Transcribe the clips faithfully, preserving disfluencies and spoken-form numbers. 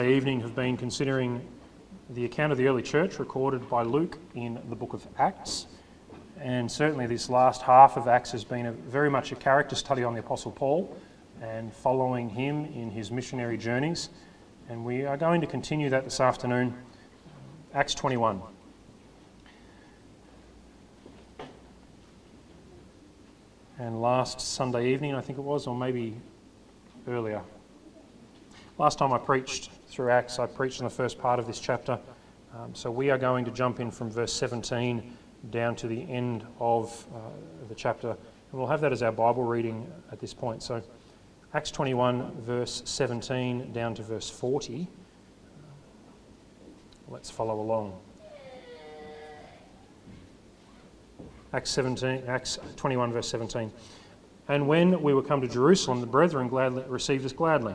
Evening have been considering the account of the early church recorded by Luke in the book of Acts, and certainly this last half of Acts has been a, very much a character study on the Apostle Paul and following him in his missionary journeys, and we are going to continue that this afternoon. Acts twenty-one. And last Sunday evening, I think it was, or maybe earlier, last time I preached through Acts, I preached in the first part of this chapter. Um, so we are going to jump in from verse seventeen down to the end of uh, the chapter. And we'll have that as our Bible reading at this point. So Acts twenty-one, verse seventeen down to verse forty. Let's follow along. Acts seventeen, Acts twenty-one, verse seventeen. And when we were come to Jerusalem, the brethren gladly received us gladly.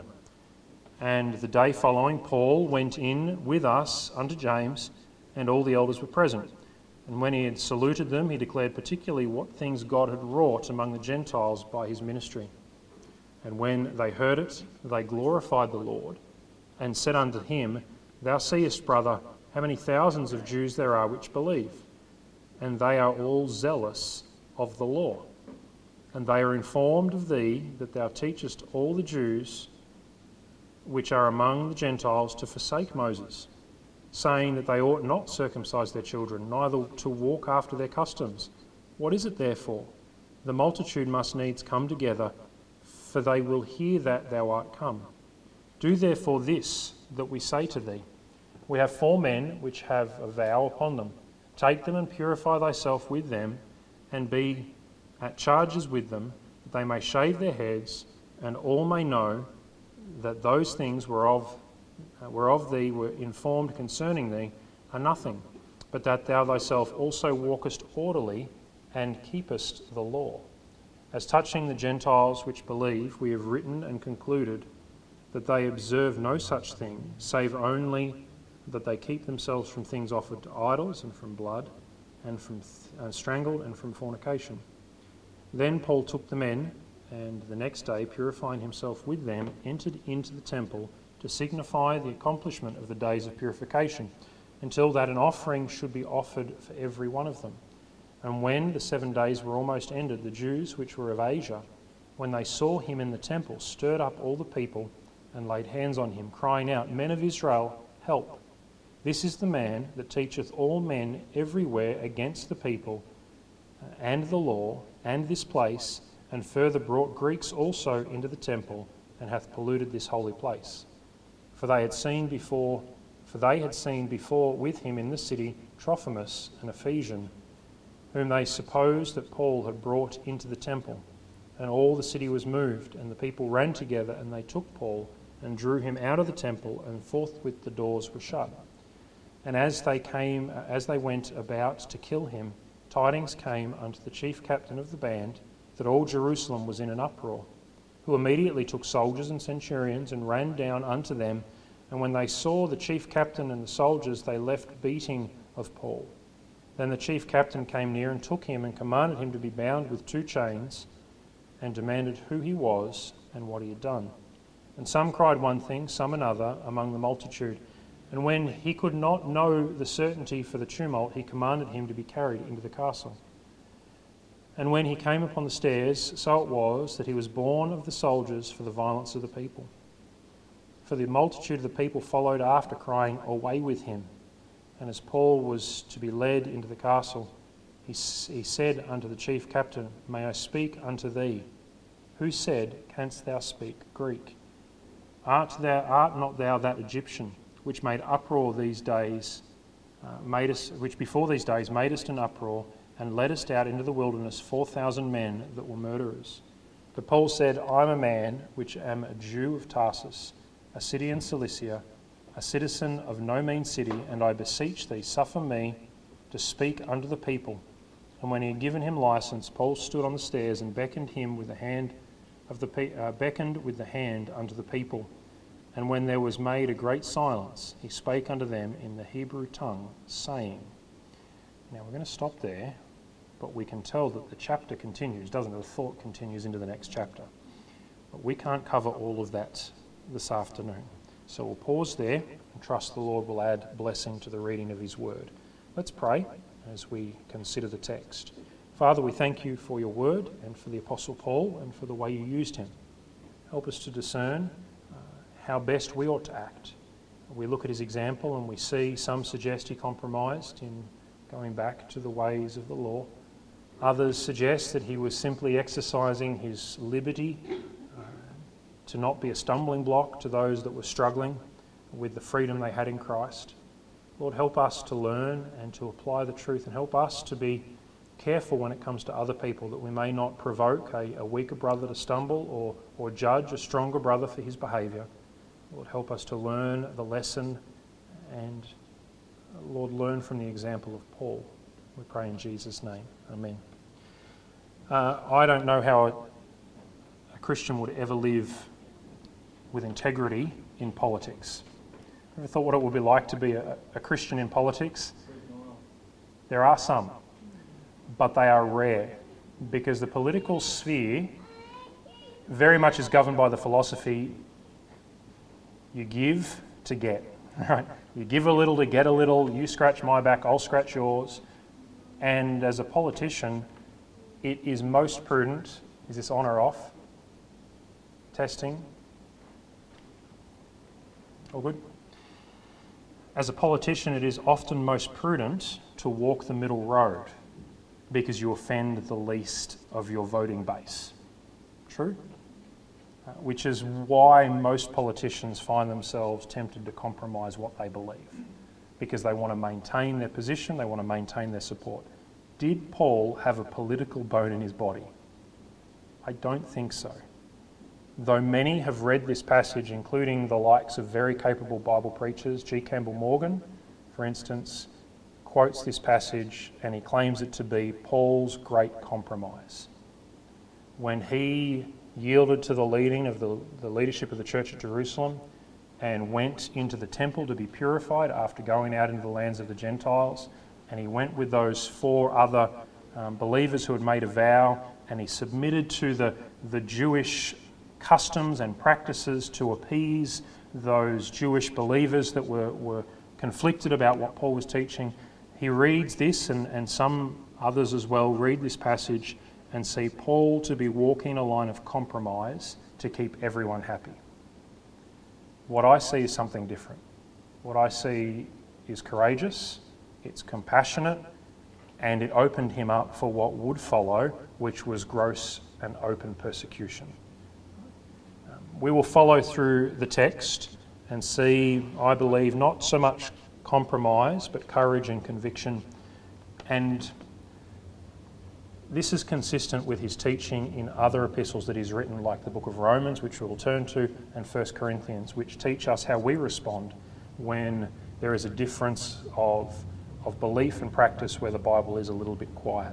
And the day following, Paul went in with us unto James, and all the elders were present. And when he had saluted them, he declared particularly what things God had wrought among the Gentiles by his ministry. And when they heard it, they glorified the Lord, and said unto him, Thou seest, brother, how many thousands of Jews there are which believe, and they are all zealous of the law. And they are informed of thee, that thou teachest all the Jews which are among the Gentiles to forsake Moses, saying that they ought not circumcise their children, neither to walk after their customs. What is it therefore? The multitude must needs come together, for they will hear that thou art come. Do therefore this, that we say to thee. We have four men which have a vow upon them. Take them and purify thyself with them, and be at charges with them, that they may shave their heads, and all may know that those things whereof, uh, whereof thee were informed concerning thee are nothing, but that thou thyself also walkest orderly and keepest the law. As touching the Gentiles which believe, we have written and concluded that they observe no such thing, save only that they keep themselves from things offered to idols, and from blood, and from th- uh, strangled, and from fornication. Then Paul took the men, and the next day, purifying himself with them, entered into the temple to signify the accomplishment of the days of purification, until that an offering should be offered for every one of them. And when the seven days were almost ended, the Jews which were of Asia, when they saw him in the temple, stirred up all the people and laid hands on him, crying out, Men of Israel, help! This is the man that teacheth all men everywhere against the people and the law and this place, and further brought Greeks also into the temple, and hath polluted this holy place. For they had seen before, for they had seen before with him in the city Trophimus, an Ephesian, whom they supposed that Paul had brought into the temple. And all the city was moved, and the people ran together, and they took Paul, and drew him out of the temple, and forthwith the doors were shut. And as they came, as they went about to kill him, tidings came unto the chief captain of the band, that all Jerusalem was in an uproar, who immediately took soldiers and centurions and ran down unto them. And when they saw the chief captain and the soldiers, they left beating of Paul. Then the chief captain came near and took him and commanded him to be bound with two chains, and demanded who he was and what he had done. And some cried one thing, some another, among the multitude. And when he could not know the certainty for the tumult, he commanded him to be carried into the castle. And when he came upon the stairs, so it was that he was borne of the soldiers for the violence of the people. For the multitude of the people followed after, crying, Away with him. And as Paul was to be led into the castle, he, he said unto the chief captain, May I speak unto thee? Who said, Canst thou speak Greek? Art thou, art not thou that Egyptian, which made uproar these days, uh, made us, which before these days madest an uproar, and leddest out into the wilderness four thousand men that were murderers? But Paul said, I am a man which am a Jew of Tarsus, a city in Cilicia, a citizen of no mean city, and I beseech thee, suffer me to speak unto the people. And when he had given him license, Paul stood on the stairs and beckoned him with the hand of the pe- uh, beckoned with the hand unto the people. And when there was made a great silence, he spake unto them in the Hebrew tongue, saying. Now we're going to stop there. But we can tell that the chapter continues, doesn't it? The thought continues into the next chapter. But we can't cover all of that this afternoon. So we'll pause there and trust the Lord will add blessing to the reading of his word. Let's pray as we consider the text. Father, we thank you for your word and for the Apostle Paul and for the way you used him. Help us to discern uh, how best we ought to act. We look at his example and we see some suggest he compromised in going back to the ways of the law. Others suggest that he was simply exercising his liberty uh, to not be a stumbling block to those that were struggling with the freedom they had in Christ. Lord, help us to learn and to apply the truth, and help us to be careful when it comes to other people, that we may not provoke a, a weaker brother to stumble or, or judge a stronger brother for his behaviour. Lord, help us to learn the lesson and, Lord, learn from the example of Paul. We pray in Jesus' name. Amen. Uh, I don't know how a, a Christian would ever live with integrity in politics. Ever thought what it would be like to be a, a Christian in politics? There are some, but they are rare, because the political sphere very much is governed by the philosophy you give to get. Right? You give a little to get a little, you scratch my back, I'll scratch yours. And as a politician, it is most prudent. Is this on or off? Testing? All good? As a politician, it is often most prudent to walk the middle road because you offend the least of your voting base. True? Uh, which is why most politicians find themselves tempted to compromise what they believe, because they want to maintain their position, they want to maintain their support. Did Paul have a political bone in his body? I don't think so. Though many have read this passage, including the likes of very capable Bible preachers, G. Campbell Morgan, for instance, quotes this passage and he claims it to be Paul's great compromise. When he yielded to the leading of the, the leadership of the church at Jerusalem and went into the temple to be purified after going out into the lands of the Gentiles, and he went with those four other um, believers who had made a vow, and he submitted to the, the Jewish customs and practices to appease those Jewish believers that were, were conflicted about what Paul was teaching. He reads this, and, and some others as well read this passage and see Paul to be walking a line of compromise to keep everyone happy. What I see is something different. What I see is courageous, it's compassionate, and it opened him up for what would follow, which was gross and open persecution. Um, we will follow through the text and see, I believe, not so much compromise, but courage and conviction. And this is consistent with his teaching in other epistles that he's written, like the book of Romans, which we'll turn to, and First Corinthians, which teach us how we respond when there is a difference of, of belief and practice where the Bible is a little bit quiet.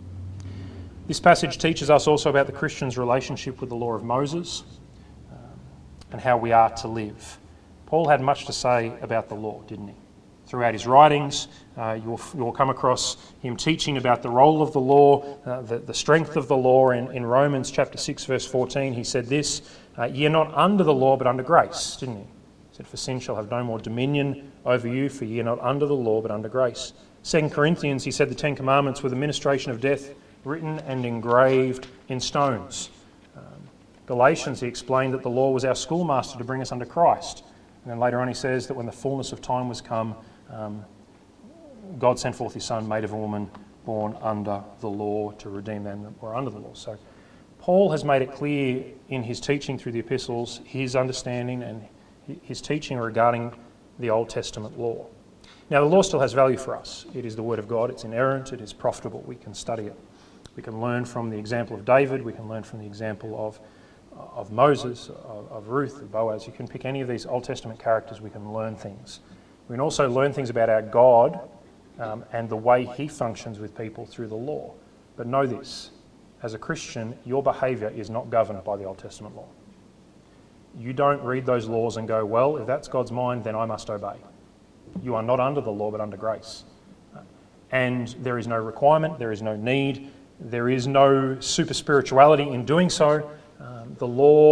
This passage teaches us also about the Christian's relationship with the law of Moses um, and how we are to live. Paul had much to say about the law, didn't he? Throughout his writings, uh, you'll, you'll come across him teaching about the role of the law, uh, the, the strength of the law. In, in Romans chapter six, verse fourteen, he said this, uh, "Ye are not under the law, but under grace," didn't he? He said, "For sin shall have no more dominion over you, for ye are not under the law, but under grace." Second Corinthians, he said the Ten Commandments were the ministration of death, written and engraved in stones. Um, Galatians, he explained that the law was our schoolmaster to bring us under Christ. And then later on he says that when the fullness of time was come, Um, God sent forth his Son, made of a woman, born under the law, to redeem them that were under the law. So Paul has made it clear in his teaching through the epistles, his understanding and his teaching regarding the Old Testament law. Now, the law still has value for us. It is the Word of God. It's inerrant. It is profitable. We can study it. We can learn from the example of David. We can learn from the example of of Moses, of, of Ruth, of Boaz. You can pick any of these Old Testament characters. We can learn things. We can also learn things about our God um, and the way he functions with people through the law. But know this, as a Christian, your behaviour is not governed by the Old Testament law. You don't read those laws and go, well, if that's God's mind, then I must obey. You are not under the law, but under grace. And there is no requirement, there is no need, there is no super spirituality in doing so. Um, the law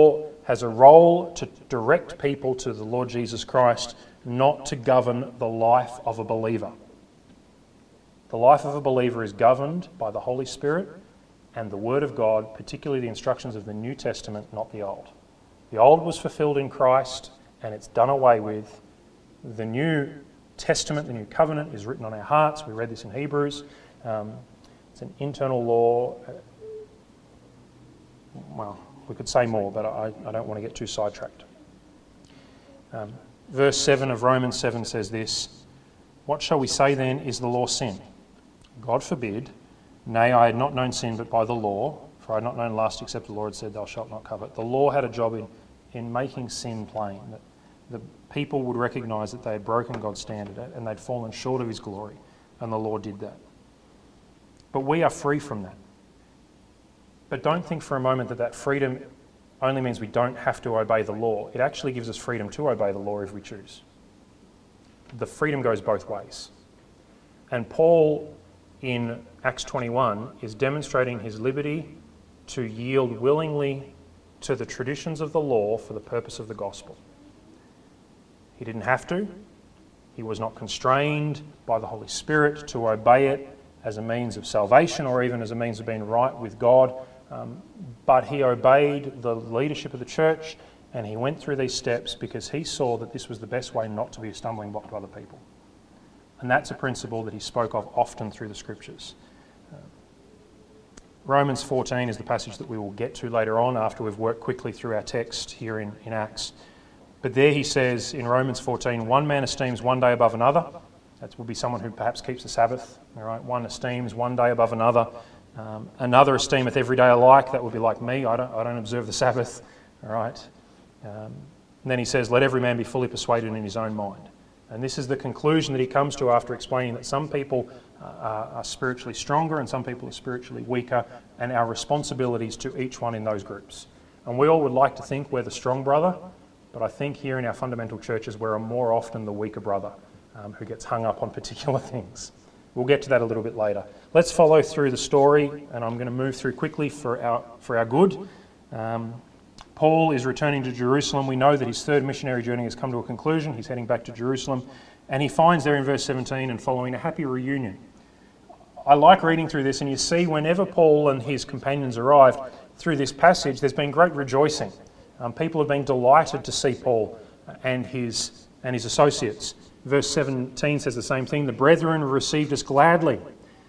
has a role to direct people to the Lord Jesus Christ, not to govern the life of a believer. The life of a believer is governed by the Holy Spirit and the Word of God, particularly the instructions of the New Testament, not the Old. The Old was fulfilled in Christ and it's done away with. The New Testament, the New Covenant, is written on our hearts. We read this in Hebrews. Um, it's an internal law. Well, we could say more, but I, I don't want to get too sidetracked. Um, verse seven of Romans seven says this: "What shall we say then? Is the law sin? God forbid. Nay, I had not known sin but by the law, for I had not known lust except the Lord said, Thou shalt not covet." The law had a job in, in making sin plain, that the people would recognise that they had broken God's standard and they'd fallen short of his glory, and the law did that. But we are free from that. But don't think for a moment that that freedom only means we don't have to obey the law. It actually gives us freedom to obey the law if we choose. The freedom goes both ways. And Paul, in Acts twenty-one, is demonstrating his liberty to yield willingly to the traditions of the law for the purpose of the gospel. He didn't have to. He was not constrained by the Holy Spirit to obey it as a means of salvation or even as a means of being right with God. Um, but he obeyed the leadership of the church and he went through these steps because he saw that this was the best way not to be a stumbling block to other people. And that's a principle that he spoke of often through the scriptures. Uh, Romans fourteen is the passage that we will get to later on after we've worked quickly through our text here in, in Acts. But there he says in Romans fourteen, one man esteems one day above another. That would be someone who perhaps keeps the Sabbath. All right? One esteems one day above another. Um, another esteemeth every day alike. That would be like me. I don't, I don't observe the Sabbath. All right. Um, and then he says, let every man be fully persuaded in his own mind. And this is the conclusion that he comes to after explaining that some people uh, are, are spiritually stronger and some people are spiritually weaker, and our responsibilities to each one in those groups. And we all would like to think we're the strong brother, but I think here in our fundamental churches we're more often the weaker brother um, who gets hung up on particular things. We'll get to that a little bit later. Let's follow through the story, and I'm going to move through quickly for our for our good. Um, Paul is returning to Jerusalem. We know that his third missionary journey has come to a conclusion. He's heading back to Jerusalem, and he finds there in verse seventeen and following a happy reunion. I like reading through this, and you see whenever Paul and his companions arrived through this passage, there's been great rejoicing. Um, people have been delighted to see Paul and his and his associates. Verse seventeen says the same thing. The brethren received us gladly.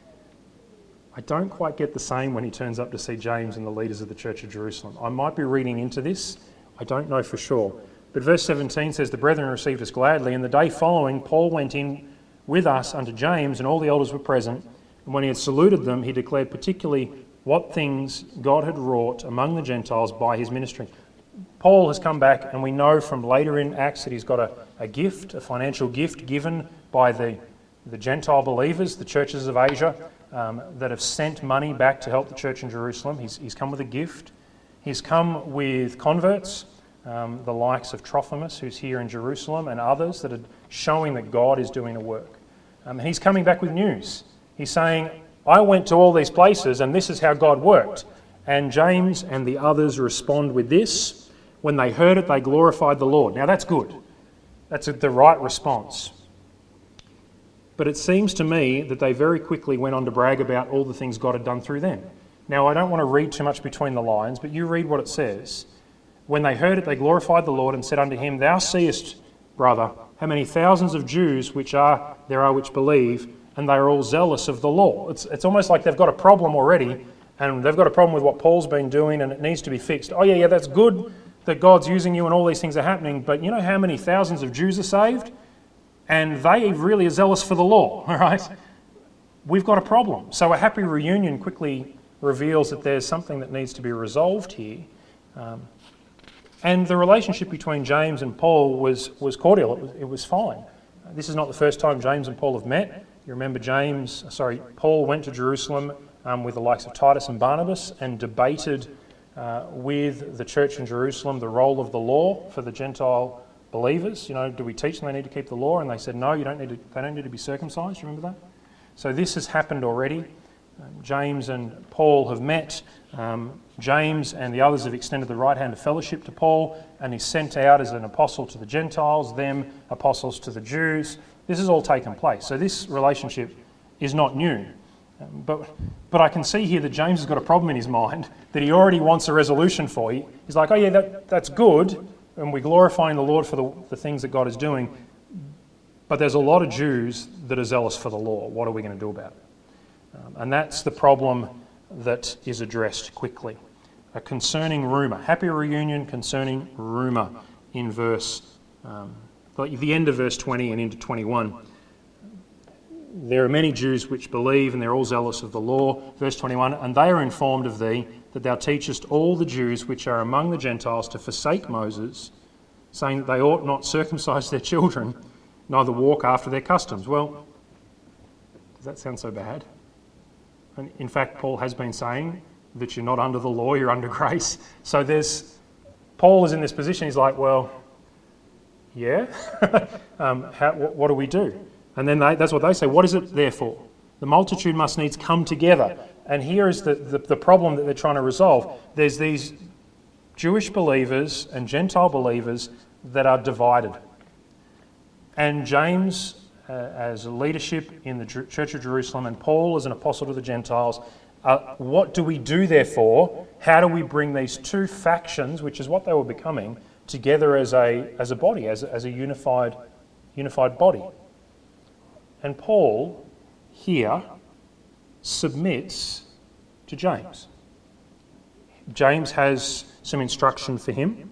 I don't quite get the same when he turns up to see James and the leaders of the Church of Jerusalem. I might be reading into this. I don't know for sure. But verse seventeen says, the brethren received us gladly, and the day following Paul went in with us unto James, and all the elders were present. And when he had saluted them, he declared particularly what things God had wrought among the Gentiles by his ministry. Paul has come back, and we know from later in Acts that he's got a, a gift, a financial gift given by the, the Gentile believers, the churches of Asia, um, that have sent money back to help the church in Jerusalem. He's, he's come with a gift. He's come with converts, um, the likes of Trophimus, who's here in Jerusalem, and others that are showing that God is doing a work. Um, and he's coming back with news. He's saying, I went to all these places, and this is how God worked. And James and the others respond with this. When they heard it, they glorified the Lord. Now that's good. That's the right response. But it seems to me that they very quickly went on to brag about all the things God had done through them. Now I don't want to read too much between the lines, but you read what it says. When they heard it, they glorified the Lord and said unto him, Thou seest, brother, how many thousands of Jews which are there are which believe, and they are all zealous of the law. It's, it's almost like they've got a problem already, and they've got a problem with what Paul's been doing, and it needs to be fixed. Oh yeah, yeah, that's good that God's using you and all these things are happening, but you know how many thousands of Jews are saved? And they really are zealous for the law, all right? We've got a problem. So a happy reunion quickly reveals that there's something that needs to be resolved here. Um, and the relationship between James and Paul was, was cordial. It was, it was fine. This is not the first time James and Paul have met. You remember James, sorry, Paul went to Jerusalem um, with the likes of Titus and Barnabas and debated Uh, with the church in Jerusalem, the role of the law for the Gentile believers. You know, do we teach them they need to keep the law? And they said, no, you don't need to, they don't need to be circumcised. You remember that? So this has happened already. Um, James and Paul have met. Um, James and the others have extended the right hand of fellowship to Paul, and he's sent out as an apostle to the Gentiles, them apostles to the Jews. This has all taken place. So this relationship is not new. Um, but but I can see here that James has got a problem in his mind that he already wants a resolution for. He, he's like, oh yeah, that, that's good, and we're glorifying the Lord for the, the things that God is doing, but there's a lot of Jews that are zealous for the law. What are we going to do about it? Um, and that's the problem that is addressed quickly. A concerning rumour. Happy reunion concerning rumour in verse, um, like the end of verse twenty and into twenty-one. There are many Jews which believe, and they're all zealous of the law. Verse twenty-one, and they are informed of thee, that thou teachest all the Jews which are among the Gentiles to forsake Moses, saying that they ought not circumcise their children, neither walk after their customs. Well, does that sound so bad? And in fact, Paul has been saying that you're not under the law, you're under grace. So there's, Paul is in this position, he's like, well, yeah, um, how, what, what do we do? And then they, that's what they say, what is it there for? The multitude must needs come together. And here is the, the, the problem that they're trying to resolve. There's these Jewish believers and Gentile believers that are divided. And James, uh, as a leadership in the Church of Jerusalem, and Paul as an apostle to the Gentiles, uh, what do we do therefore? How do we bring these two factions, which is what they were becoming, together as a as a body, as, as a unified unified body? And Paul here submits to James. James has some instruction for him.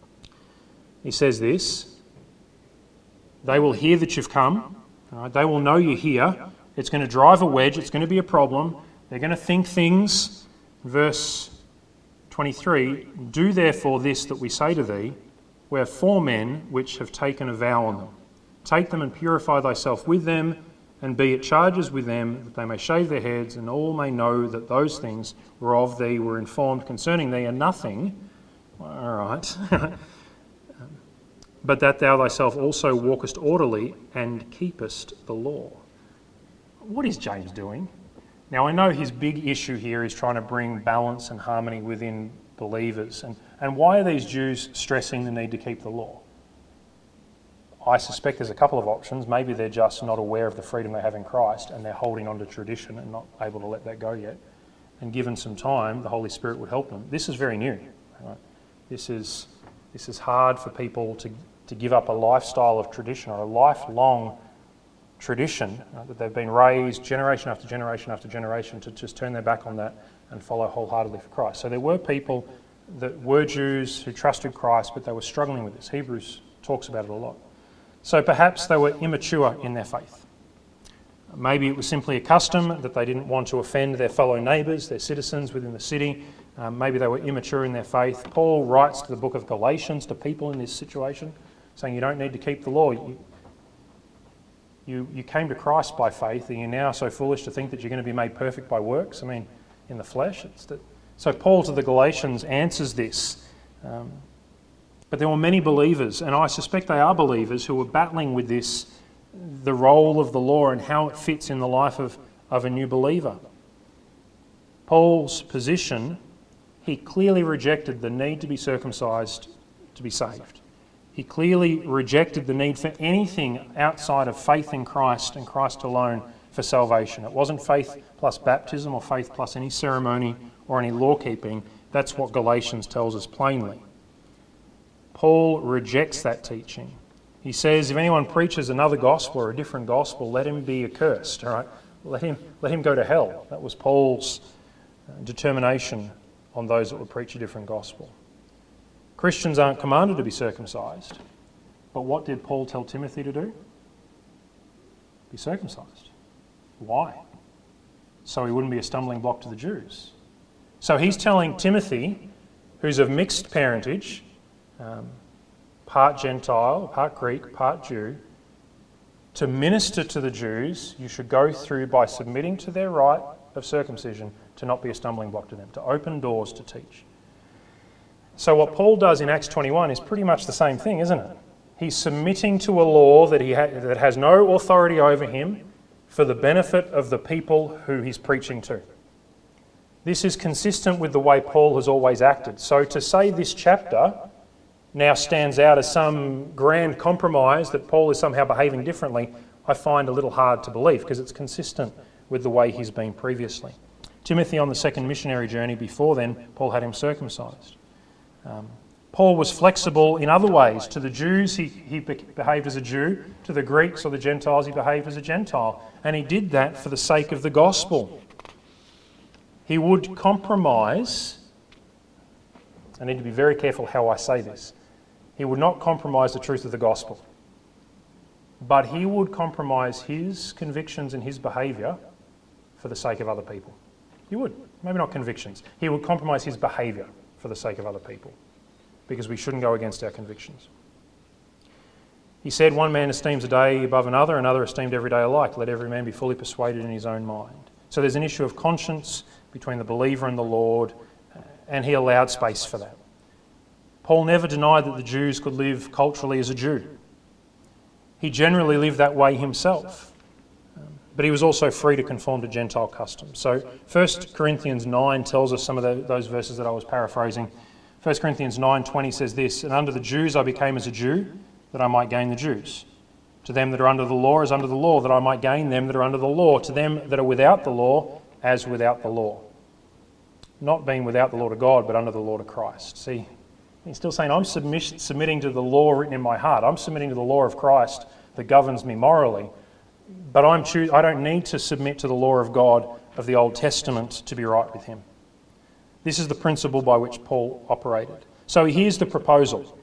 He says this, they will hear that you've come, right? They will know you're here. It's going to drive a wedge, it's going to be a problem. They're going to think things. Verse twenty-three, do therefore this that we say to thee, we have four men which have taken a vow on them. Take them and purify thyself with them, and be at charges with them, that they may shave their heads, and all may know that those things whereof thee were informed concerning thee are nothing. All right. But that thou thyself also walkest orderly and keepest the law. What is James doing? Now, I know his big issue here is trying to bring balance and harmony within believers. And, and why are these Jews stressing the need to keep the law? I suspect there's a couple of options. Maybe they're just not aware of the freedom they have in Christ and they're holding on to tradition and not able to let that go yet. And given some time, the Holy Spirit would help them. This is very new. Right? This is this is hard for people to, to give up a lifestyle of tradition or a lifelong tradition, right, that they've been raised generation after generation after generation to just turn their back on that and follow wholeheartedly for Christ. So there were people that were Jews who trusted Christ, but they were struggling with this. Hebrews talks about it a lot. So perhaps they were immature in their faith. Maybe it was simply a custom that they didn't want to offend their fellow neighbours, their citizens within the city. Um, maybe they were immature in their faith. Paul writes to the book of Galatians to people in this situation, saying you don't need to keep the law. You, you, you came to Christ by faith, and you're now so foolish to think that you're going to be made perfect by works. I mean, in the flesh. It's the, so Paul to the Galatians answers this. Um, But there were many believers, and I suspect they are believers, who were battling with this, the role of the law and how it fits in the life of, of a new believer. Paul's position, he clearly rejected the need to be circumcised to be saved. He clearly rejected the need for anything outside of faith in Christ and Christ alone for salvation. It wasn't faith plus baptism or faith plus any ceremony or any law keeping. That's what Galatians tells us plainly. Paul rejects that teaching. He says, if anyone preaches another gospel or a different gospel, let him be accursed, all right? Let him, let him go to hell. That was Paul's determination on those that would preach a different gospel. Christians aren't commanded to be circumcised, but what did Paul tell Timothy to do? Be circumcised. Why? So he wouldn't be a stumbling block to the Jews. So he's telling Timothy, who's of mixed parentage, Um, part Gentile, part Greek, part Jew, to minister to the Jews, you should go through by submitting to their right of circumcision to not be a stumbling block to them, to open doors to teach. So what Paul does in Acts twenty-one is pretty much the same thing, isn't it? He's submitting to a law that he ha- that has no authority over him for the benefit of the people who he's preaching to. This is consistent with the way Paul has always acted. So to say this chapter now stands out as some grand compromise that Paul is somehow behaving differently, I find a little hard to believe because it's consistent with the way he's been previously. Timothy, on the second missionary journey before then, Paul had him circumcised. Um, Paul was flexible in other ways. To the Jews, he, he behaved as a Jew. To the Greeks or the Gentiles, he behaved as a Gentile. And he did that for the sake of the gospel. He would compromise. I need to be very careful how I say this. He would not compromise the truth of the gospel. But he would compromise his convictions and his behaviour for the sake of other people. He would. Maybe not convictions. He would compromise his behaviour for the sake of other people, because we shouldn't go against our convictions. He said, one man esteems a day above another, another esteemed every day alike. Let every man be fully persuaded in his own mind. So there's an issue of conscience between the believer and the Lord, and he allowed space for that. Paul never denied that the Jews could live culturally as a Jew. He generally lived that way himself, but he was also free to conform to Gentile customs. So First Corinthians nine tells us some of the, those verses that I was paraphrasing. First Corinthians nine twenty says this, and under the Jews I became as a Jew, that I might gain the Jews. To them that are under the law as under the law, that I might gain them that are under the law. To them that are without the law, as without the law. Not being without the law to God, but under the law to Christ. See, he's still saying, I'm submiss- submitting to the law written in my heart. I'm submitting to the law of Christ that governs me morally. But I'm choo- I don't need to submit to the law of God of the Old Testament to be right with him. This is the principle by which Paul operated. So here's the proposal.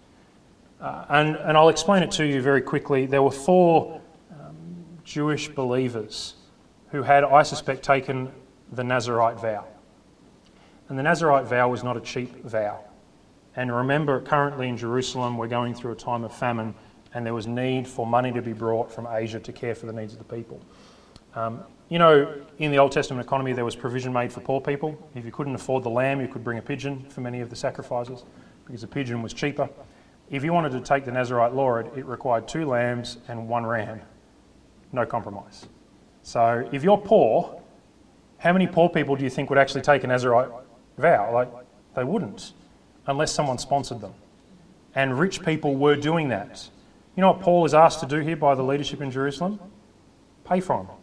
Uh, and, and I'll explain it to you very quickly. There were four um, Jewish believers who had, I suspect, taken the Nazirite vow. And the Nazirite vow was not a cheap vow. And remember, currently in Jerusalem, we're going through a time of famine, and there was need for money to be brought from Asia to care for the needs of the people. Um, you know, in the Old Testament economy, there was provision made for poor people. If you couldn't afford the lamb, you could bring a pigeon for many of the sacrifices, because a pigeon was cheaper. If you wanted to take the Nazirite law, it, it required two lambs and one ram. No compromise. So if you're poor, how many poor people do you think would actually take a Nazirite vow? Like, they wouldn't, unless someone sponsored them. And rich people were doing that. You know what Paul is asked to do here by the leadership in Jerusalem? Pay for them.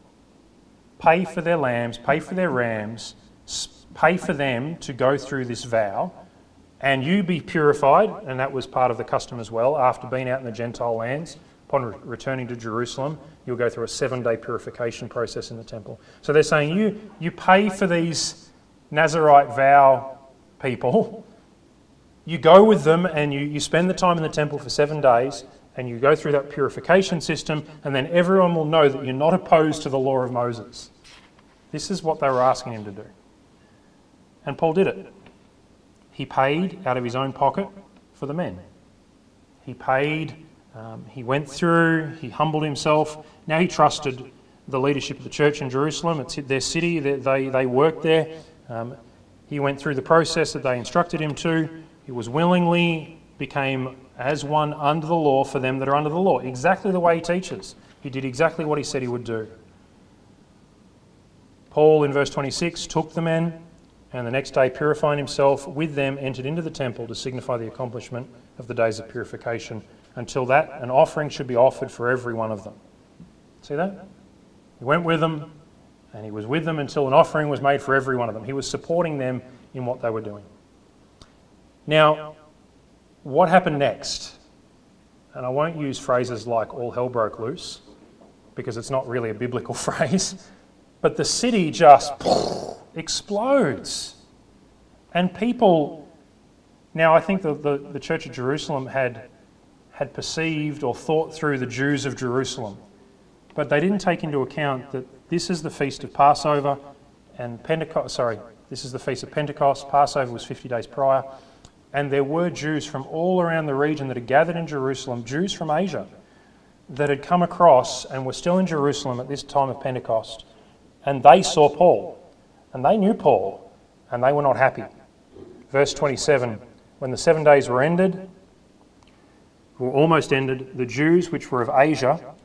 Pay for their lambs, pay for their rams, pay for them to go through this vow, and you be purified, and that was part of the custom as well. After being out in the Gentile lands, upon re- returning to Jerusalem, you'll go through a seven-day purification process in the temple. So they're saying, you, you pay for these Nazirite vow people, you go with them and you, you spend the time in the temple for seven days, and you go through that purification system, and then everyone will know that you're not opposed to the law of Moses. This is what they were asking him to do. And Paul did it. He paid out of his own pocket for the men. He paid, um, he went through, he humbled himself. Now he trusted the leadership of the church in Jerusalem. It's their city, they, they, they worked there. Um, he went through the process that they instructed him to. He was willingly became as one under the law for them that are under the law. Exactly the way he teaches. He did exactly what he said he would do. Paul, in verse twenty-six, took the men, and the next day, purifying himself with them, entered into the temple to signify the accomplishment of the days of purification. Until that, an offering should be offered for every one of them. See that? He went with them, and he was with them until an offering was made for every one of them. He was supporting them in what they were doing. Now, what happened next? And I won't use phrases like all hell broke loose, because it's not really a biblical phrase, but the city just explodes. And people, now I think the, the, the Church of Jerusalem had, had perceived or thought through the Jews of Jerusalem, but they didn't take into account that this is the feast of Passover and Pentecost, sorry, this is the feast of Pentecost. Passover was fifty days prior. And there were Jews from all around the region that had gathered in Jerusalem, Jews from Asia, that had come across and were still in Jerusalem at this time of Pentecost. And they saw Paul, and they knew Paul, and they were not happy. Verse twenty-seven, when the seven days were ended, were almost ended, the Jews which were of Asia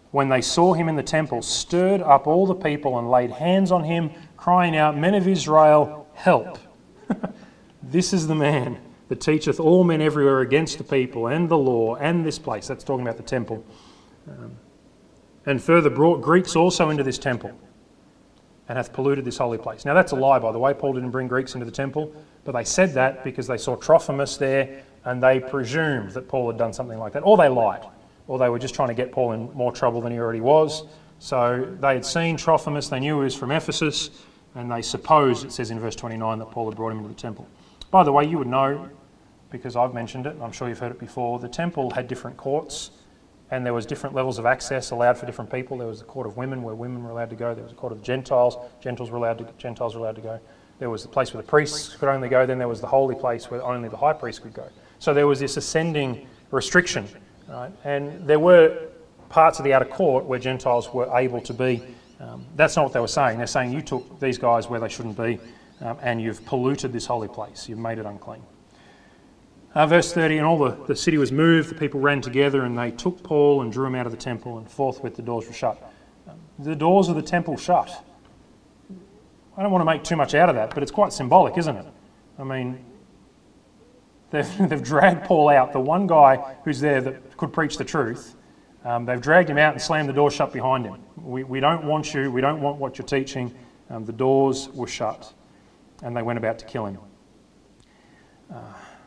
when they saw him in the temple, stirred up all the people and laid hands on him, crying out, Men of Israel, help. This is the man that teacheth all men everywhere against the people and the law and this place. That's talking about the temple. Um, and further brought Greeks also into this temple and hath polluted this holy place. Now that's a lie, by the way. Paul didn't bring Greeks into the temple, but they said that because they saw Trophimus there and they presumed that Paul had done something like that. Or they lied, or they were just trying to get Paul in more trouble than he already was. So they had seen Trophimus, they knew he was from Ephesus, and they supposed, it says in verse twenty-nine, that Paul had brought him into the temple. By the way, you would know, because I've mentioned it, and I'm sure you've heard it before, the temple had different courts, and there was different levels of access allowed for different people. There was the court of women, where women were allowed to go. There was the court of Gentiles, Gentiles were allowed to, Gentiles were allowed to go. There was the place where the priests could only go. Then there was the holy place where only the high priest could go. So there was this ascending restriction, right? And there were parts of the outer court where Gentiles were able to be. Um, that's not what they were saying. They're saying you took these guys where they shouldn't be, um, and you've polluted this holy place. You've made it unclean. Uh, verse thirty, and all the, the city was moved, the people ran together, and they took Paul and drew him out of the temple, and forthwith the doors were shut. Um, the doors of the temple shut. I don't want to make too much out of that, but it's quite symbolic, isn't it? I mean, they've, they've dragged Paul out, the one guy who's there that could preach the truth. Um, they've dragged him out and slammed the door shut behind him. We, we don't want you, we don't want what you're teaching. Um, the doors were shut, and they went about to kill him. Uh,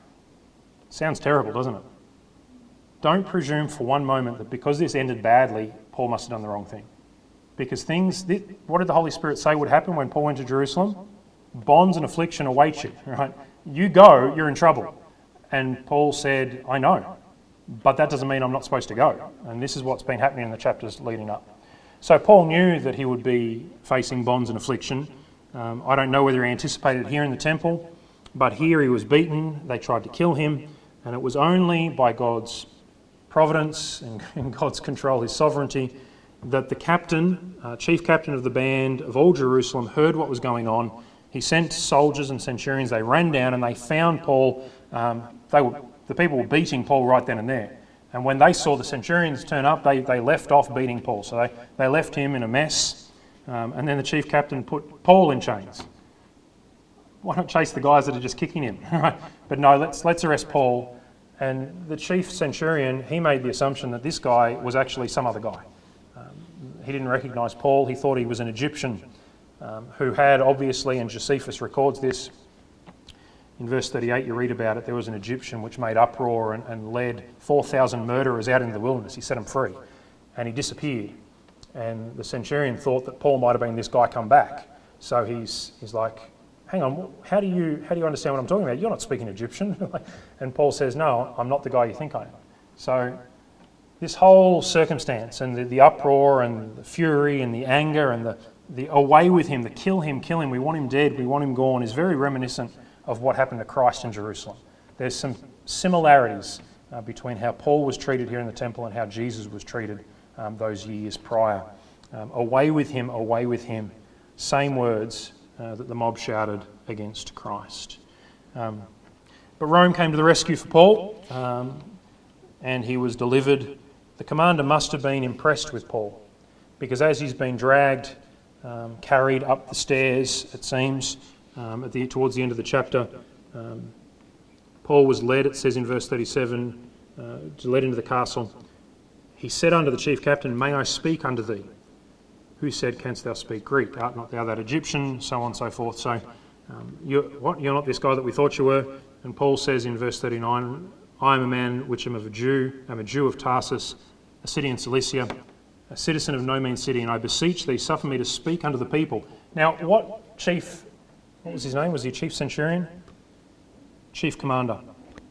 sounds terrible, doesn't it? Don't presume for one moment that because this ended badly, Paul must have done the wrong thing. Because things, what did the Holy Spirit say would happen when Paul went to Jerusalem? Bonds and affliction await you, right? You go, you're in trouble. And Paul said, I know, but that doesn't mean I'm not supposed to go. And this is what's been happening in the chapters leading up. So Paul knew that he would be facing bonds and affliction. Um, I don't know whether he anticipated it here in the temple, but here he was beaten, they tried to kill him, and it was only by God's providence and, and God's control, his sovereignty, that the captain, uh, chief captain of the band of all Jerusalem, heard what was going on. He sent soldiers and centurions. They ran down and they found Paul. Um, they were, the people were beating Paul right then and there. And when they saw the centurions turn up, they, they left off beating Paul. So they, they left him in a mess. Um, and then the chief captain put Paul in chains. Why not chase the guys that are just kicking him? But no, let's let's arrest Paul. And the chief centurion, he made the assumption that this guy was actually some other guy. He didn't recognise Paul. He thought he was an Egyptian um, who had obviously, and Josephus records this, in verse thirty-eight you read about it, there was an Egyptian which made uproar and, and led four thousand murderers out into the wilderness. He set them free and he disappeared. And the centurion thought that Paul might have been this guy come back. So he's he's like, hang on, how do you how do you understand what I'm talking about? You're not speaking Egyptian. And Paul says, no, I'm not the guy you think I am. So this whole circumstance and the, the uproar and the fury and the anger and the, the away with him, the kill him, kill him, we want him dead, we want him gone, is very reminiscent of what happened to Christ in Jerusalem. There's some similarities uh, between how Paul was treated here in the temple and how Jesus was treated um, those years prior. Um, away with him, away with him. Same words uh, that the mob shouted against Christ. Um, but Rome came to the rescue for Paul um, and he was delivered. The commander must have been impressed with Paul because as he's been dragged, um, carried up the stairs, it seems, um, at the, towards the end of the chapter, um, Paul was led, it says in verse thirty-seven, uh, led into the castle. He said unto the chief captain, May I speak unto thee? Who said, Canst thou speak Greek? Art not thou that Egyptian? So on and so forth. So, um, you're, what? You're not this guy that we thought you were? And Paul says in verse thirty-nine, I am a man which am of a Jew, I'm a Jew of Tarsus, a city in Cilicia, a citizen of no mean city, and I beseech thee, suffer me to speak unto the people. Now, what chief, what was his name? Was he chief centurion? Chief commander.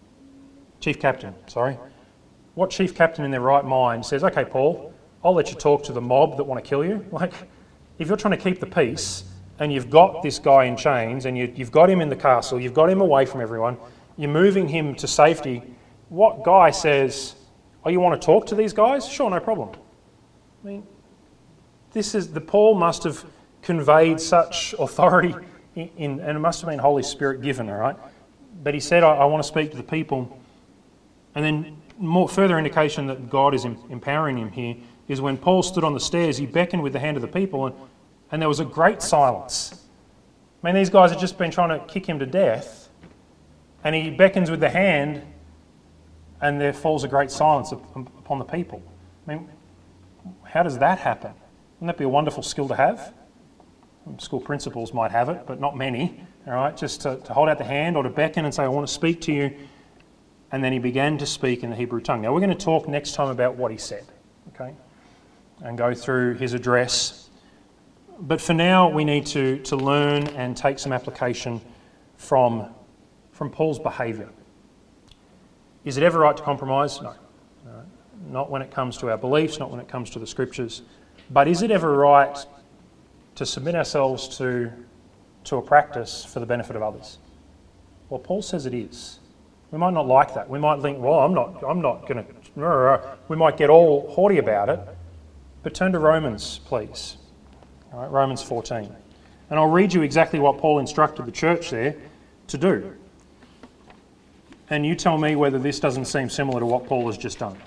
Chief captain, sorry. What chief captain in their right mind says, okay, Paul, I'll let you talk to the mob that want to kill you? Like, if you're trying to keep the peace, and you've got this guy in chains, and you, you've got him in the castle, you've got him away from everyone, you're moving him to safety, what guy says, oh, you want to talk to these guys? Sure, no problem. I mean, this is, the Paul must have conveyed such authority, in, in, and it must have been Holy Spirit given, all right? But he said, I, I want to speak to the people. And then more further indication that God is em- empowering him here is when Paul stood on the stairs, he beckoned with the hand of the people, and, and there was a great silence. I mean, these guys had just been trying to kick him to death, and he beckons with the hand, and there falls a great silence upon the people. I mean, how does that happen? Wouldn't that be a wonderful skill to have? School principals might have it, but not many. All right, just to, to hold out the hand or to beckon and say, I want to speak to you. And then he began to speak in the Hebrew tongue. Now, we're going to talk next time about what he said, okay, and go through his address. But for now, we need to, to learn and take some application from, from Paul's behaviour. Is it ever right to compromise? No. All right. Not when it comes to our beliefs, not when it comes to the Scriptures. But is it ever right to submit ourselves to, to a practice for the benefit of others? Well, Paul says it is. We might not like that. We might think, well, I'm not I'm not going to... We might get all haughty about it. But turn to Romans, please. All right, Romans fourteen. And I'll read you exactly what Paul instructed the church there to do. And you tell me whether this doesn't seem similar to what Paul has just done.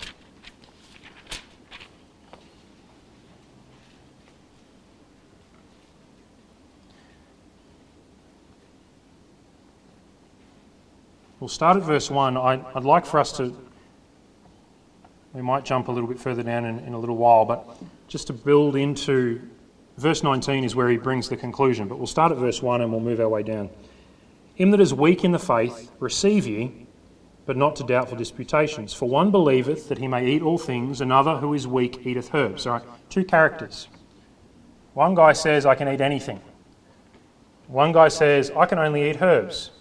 We'll start at verse one. I, I'd like for us to, we might jump a little bit further down in, in a little while, but just to build into, verse nineteen is where he brings the conclusion, but we'll start at verse one and we'll move our way down. Him that is weak in the faith, receive ye, but not to doubtful disputations. For one believeth that he may eat all things, another who is weak eateth herbs. All right, two characters. One guy says, I can eat anything. One guy says, I can only eat herbs.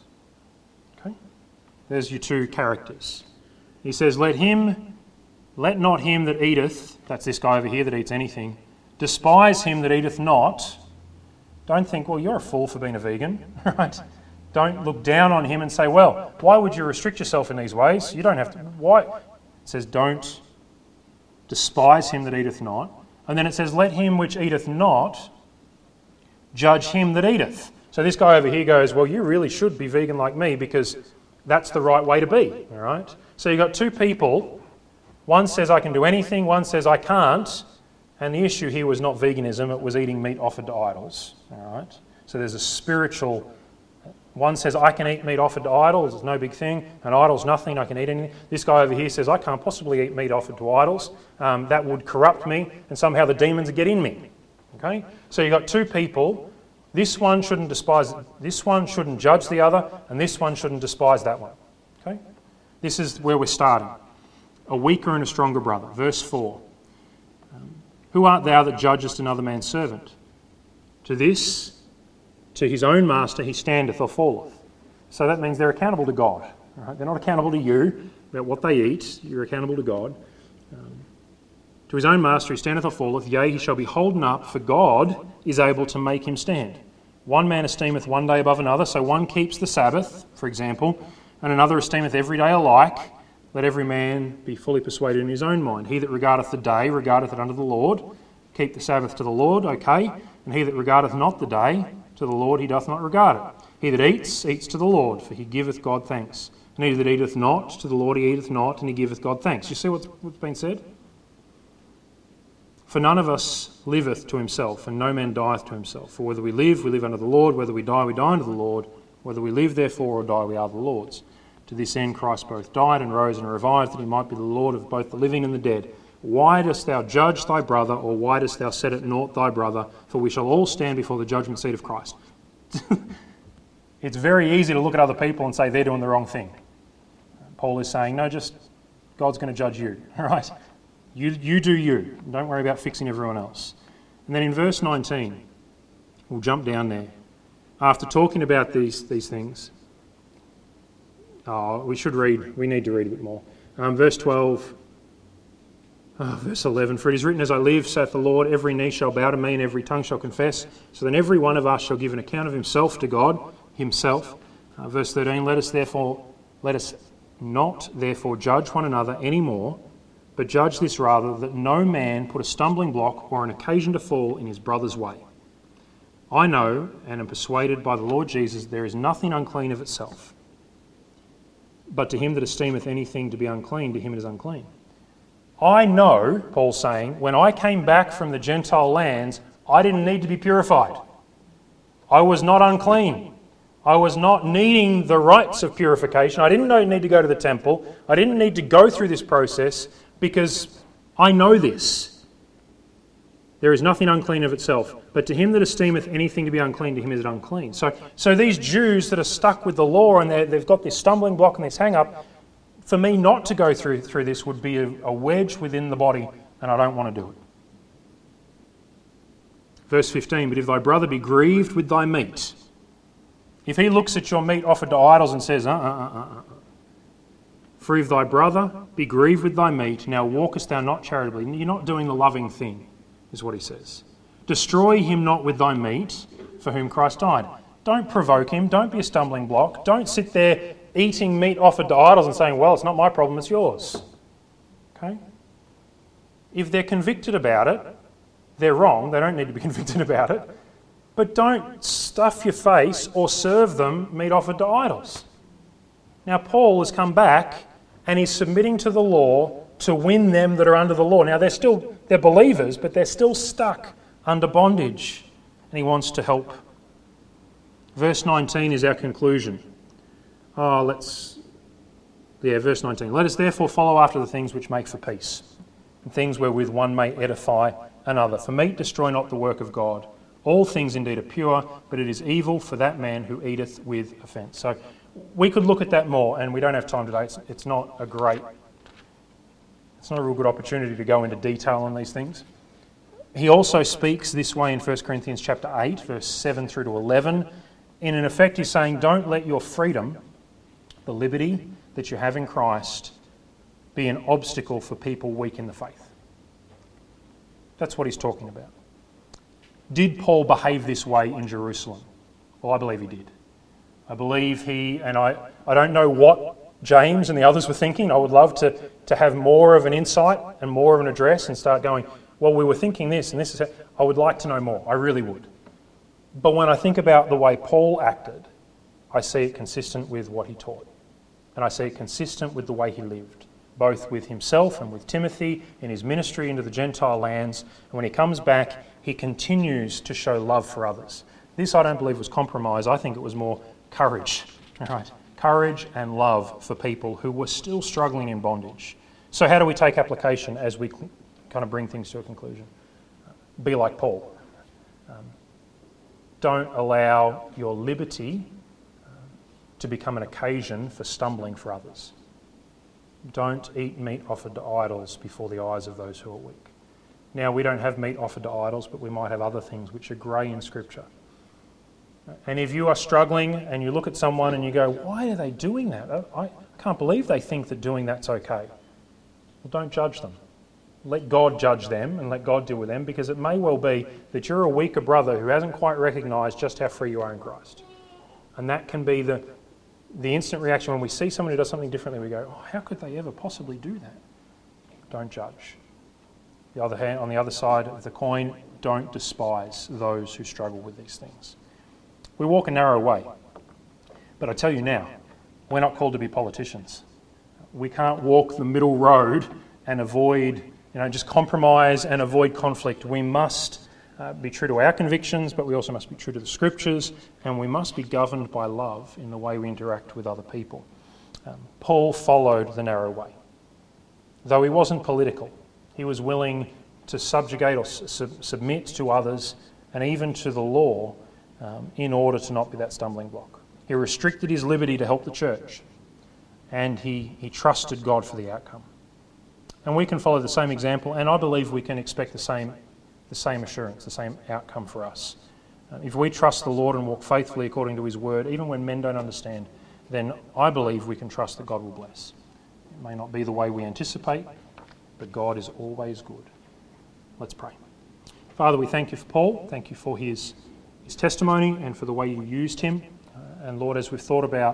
There's your two characters. He says, let him, let not him that eateth, that's this guy over here that eats anything, despise him that eateth not. Don't think, well, you're a fool for being a vegan, right? Don't look down on him and say, well, why would you restrict yourself in these ways? You don't have to. Why? It says, don't despise him that eateth not. And then it says, let him which eateth not judge him that eateth. So this guy over here goes, well, you really should be vegan like me because that's the right way to be, all right? So you've got two people. One says I can do anything, one says I can't. And the issue here was not veganism, it was eating meat offered to idols, all right? So there's a spiritual... One says I can eat meat offered to idols, it's no big thing. An idol's nothing, I can eat anything. This guy over here says I can't possibly eat meat offered to idols. Um, that would corrupt me and somehow the demons get in me, okay? So you've got two people. This one shouldn't despise, this one shouldn't judge the other, and this one shouldn't despise that one. Okay? This is where we're starting. A weaker and a stronger brother. Verse four. Um, Who art thou that judgest another man's servant? To this, to his own master he standeth or falleth. So that means they're accountable to God. Right? They're not accountable to you about what they eat. You're accountable to God. Um, To his own master he standeth or falleth, yea, he shall be holden up, for God is able to make him stand. One man esteemeth one day above another, so one keeps the Sabbath, for example, and another esteemeth every day alike. Let every man be fully persuaded in his own mind. He that regardeth the day regardeth it unto the Lord. Keep the Sabbath to the Lord, okay, and he that regardeth not the day to the Lord, he doth not regard it. He that eats, eats to the Lord, for he giveth God thanks. And he that eateth not, to the Lord he eateth not, and he giveth God thanks. You see what's, what's been said? For none of us liveth to himself, and no man dieth to himself. For whether we live, we live unto the Lord. Whether we die, we die unto the Lord. Whether we live, therefore, or die, we are the Lord's. To this end Christ both died and rose and revived, that he might be the Lord of both the living and the dead. Why dost thou judge thy brother, or why dost thou set at naught thy brother? For we shall all stand before the judgment seat of Christ. It's very easy to look at other people and say they're doing the wrong thing. Paul is saying, no, just God's going to judge you, all right? You, you do you. Don't worry about fixing everyone else. And then in verse nineteen, we'll jump down there. After talking about these, these things, oh, we should read, we need to read a bit more. Um, verse twelve, oh, verse eleven, for it is written, as I live, saith the Lord, every knee shall bow to me and every tongue shall confess. So then every one of us shall give an account of himself to God, himself. Uh, verse thirteen, let us therefore, let us not therefore judge one another any more, but judge this rather, that no man put a stumbling block or an occasion to fall in his brother's way. I know and am persuaded by the Lord Jesus there is nothing unclean of itself, but to him that esteemeth anything to be unclean, to him it is unclean. I know, Paul's saying, when I came back from the Gentile lands, I didn't need to be purified. I was not unclean. I was not needing the rites of purification. I didn't need to go to the temple. I didn't need to go through this process because I know this. There is nothing unclean of itself, but to him that esteemeth anything to be unclean, to him is it unclean. So, so these Jews that are stuck with the law and they've got this stumbling block and this hang-up, for me not to go through, through this would be a, a wedge within the body, and I don't want to do it. Verse fifteen, but if thy brother be grieved with thy meat, if he looks at your meat offered to idols and says, uh, uh, uh, uh, uh, for if thy brother be grieved with thy meat, now walkest thou not charitably. You're not doing the loving thing, is what he says. Destroy him not with thy meat, for whom Christ died. Don't provoke him. Don't be a stumbling block. Don't sit there eating meat offered to idols and saying, well, it's not my problem, it's yours. Okay? If they're convicted about it, they're wrong. They don't need to be convicted about it. But don't stuff your face or serve them meat offered to idols. Now, Paul has come back and he's submitting to the law to win them that are under the law. Now, they're still, they're believers, but they're still stuck under bondage. And he wants to help. Verse nineteen is our conclusion. Oh, let's... Yeah, verse nineteen. Let us therefore follow after the things which make for peace, and things wherewith one may edify another. For meat destroy not the work of God. All things indeed are pure, but it is evil for that man who eateth with offence. So we could look at that more, and we don't have time today. It's, it's not a great... It's not a real good opportunity to go into detail on these things. He also speaks this way in First Corinthians chapter eight, verse seven through to eleven. In an effect, he's saying, don't let your freedom, the liberty that you have in Christ, be an obstacle for people weak in the faith. That's what he's talking about. Did Paul behave this way in Jerusalem? Well, I believe he did. I believe he, and I, I don't know what James and the others were thinking. I would love to, to have more of an insight and more of an address and start going, well, we were thinking this and this is... I would like to know more. I really would. But when I think about the way Paul acted, I see it consistent with what he taught. And I see it consistent with the way he lived, both with himself and with Timothy in his ministry into the Gentile lands. And when he comes back, he continues to show love for others. This, I don't believe, was compromise. I think it was more courage. Right? Courage and love for people who were still struggling in bondage. So how do we take application as we kind of bring things to a conclusion? Be like Paul. Um, don't allow your liberty uh, to become an occasion for stumbling for others. Don't eat meat offered to idols before the eyes of those who are weak. Now, we don't have meat offered to idols, but we might have other things which are grey in Scripture. And if you are struggling and you look at someone and you go, why are they doing that? I can't believe they think that doing that's okay. Well, don't judge them. Let God judge them and let God deal with them, because it may well be that you're a weaker brother who hasn't quite recognised just how free you are in Christ. And that can be the, the instant reaction when we see someone who does something differently. We go, oh, how could they ever possibly do that? Don't judge. The other hand, on the other side of the coin, don't despise those who struggle with these things. We walk a narrow way. But I tell you now, we're not called to be politicians. We can't walk the middle road and avoid, you know, just compromise and avoid conflict. We must uh, be true to our convictions, but we also must be true to the Scriptures, and we must be governed by love in the way we interact with other people. Um, Paul followed the narrow way. Though he wasn't political, he was willing to subjugate or su- submit to others and even to the law um, in order to not be that stumbling block. He restricted his liberty to help the church, and he, he trusted God for the outcome. And we can follow the same example, and I believe we can expect the same, the same assurance, the same outcome for us. Uh, if we trust the Lord and walk faithfully according to his word, even when men don't understand, then I believe we can trust that God will bless. It may not be the way we anticipate, but God is always good. Let's pray. Father, we thank you for Paul. Thank you for his, his testimony and for the way you used him. Uh, and Lord, as we've thought about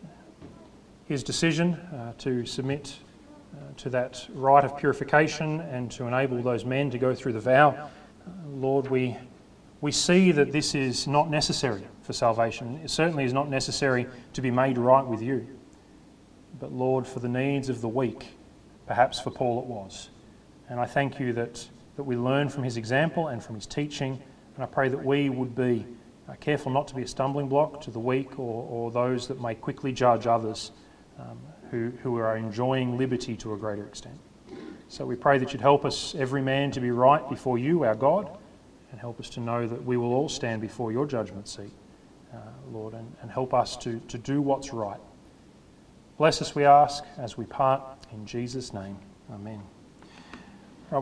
his decision uh, to submit uh, to that rite of purification and to enable those men to go through the vow, uh, Lord, we, we see that this is not necessary for salvation. It certainly is not necessary to be made right with you. But Lord, for the needs of the weak, perhaps for Paul it was, And I thank you that, that we learn from his example and from his teaching. And I pray that we would be uh, careful not to be a stumbling block to the weak or, or those that may quickly judge others um, who, who are enjoying liberty to a greater extent. So we pray that you'd help us, every man, to be right before you, our God, and help us to know that we will all stand before your judgment seat, uh, Lord, and, and help us to, to do what's right. Bless us, we ask, as we part, in Jesus' name. Amen.